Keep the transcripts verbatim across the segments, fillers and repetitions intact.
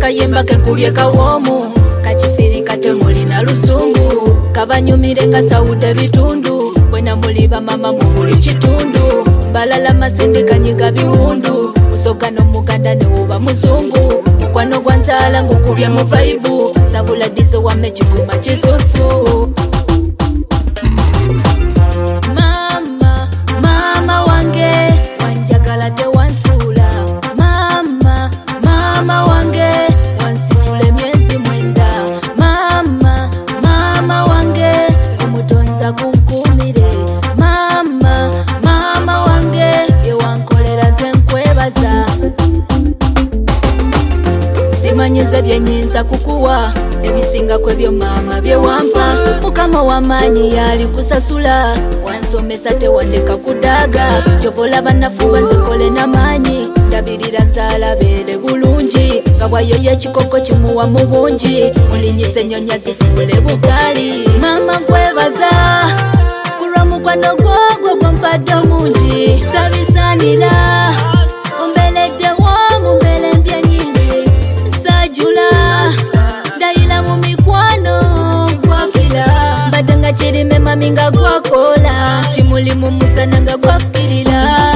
kayemba kekubye kawomu kachifiri kate mulina lusungu kabanyumire nga sawude bitundu bwena muliba mama mu buli kitundu balala masende kanyiga biwundu musoga n'omuganda ne woba muzungu mukwano gwa nzala ngukubye mu vaibu sabula dizo wame kikuma kisufu mama mama wange wanjagala tewansula mama mama wange wansitule myezi mwenda mama mama wange omutonza kunkumire mama mama wange yewankolera ze nkwebaza simanyize byenyinza kukuwa ebisinga kwebyo mama byewampa mukama w'amaanyi yali kusasula wansomesa tewandeka kudaga kyovola banafu banzikole n'amaanyi ndabirira nzala beere bulungi nga bwayoyo ekikoko kimuwa mu bungi mulinyisa ennyonyi zifuule bugaali mama nkwebaza kulwa mukwano gwogwo gwompadde omungi sabisaanira ombeledde womu mbele mbye nyingi sajula ndayira mu mikwano gwakira mbadde nga kirime mami nga gwakola kimuli mu musana nga gwafukirira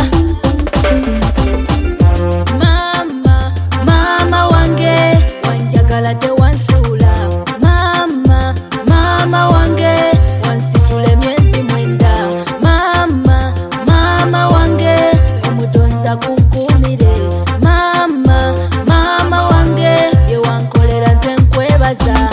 mama mama wange wanjagala tewansula mama mama wange wansitula emyezi mwenda mama mama wange omutonza kunkumire mama mama wange yewankolera ze nkwebaza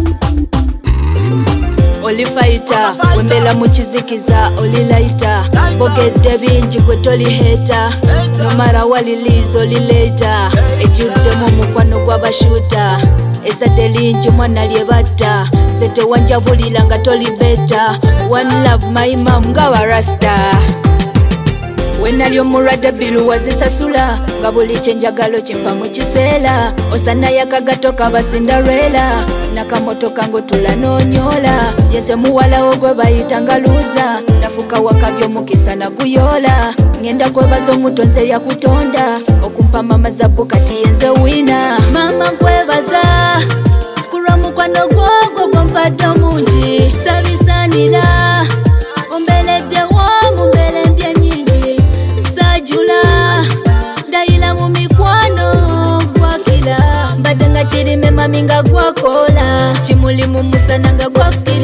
oli fighter wembela mu kizikiza oli lighter bogedde bingi gwe toliheta nomara waliliza oli later ejjuddemu omukwano gw'abashuta ezadde lingi mwana lyebatta ze tewanjabulira nga toli beta one love my mom nga barasta wenali omulwadde bilu wazisasula nga buli kyenjagalo kimpa mu kiseera osana yakagato kabasindarela nakamotoka ngotula nonyola yenze muwalawo gwe bayita nga luza nafuka wakabyo mukisa naguyola ngenda kwebaza omutonze yakutonda okumpa mama zabu kati yenze wina mama nkwebaza kulwa mukwano gwogwo gwompadde omungi sabisaanira ombeledde womu mbele mbye nyingi sajula ndayira mu mikwano gwakira mbadde nga kirime mami nga gwakola kimuli mu musana nga gwafukira